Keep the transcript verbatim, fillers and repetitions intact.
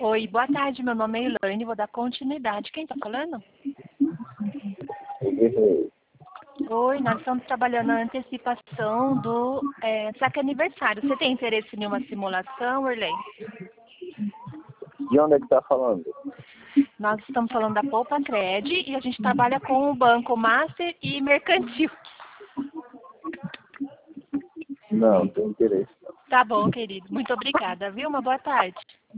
Oi, boa tarde, meu nome é Elaine, vou dar continuidade. Quem está falando? Errei. Oi, nós estamos trabalhando na antecipação do é, saque aniversário. Você tem interesse em uma simulação, Orley? De onde é que tá falando? Nós estamos falando da Poupa Cred e a gente trabalha com o Banco Master e Mercantil. Não, não tenho interesse. Tá bom, querido. Muito obrigada, viu? Uma boa tarde.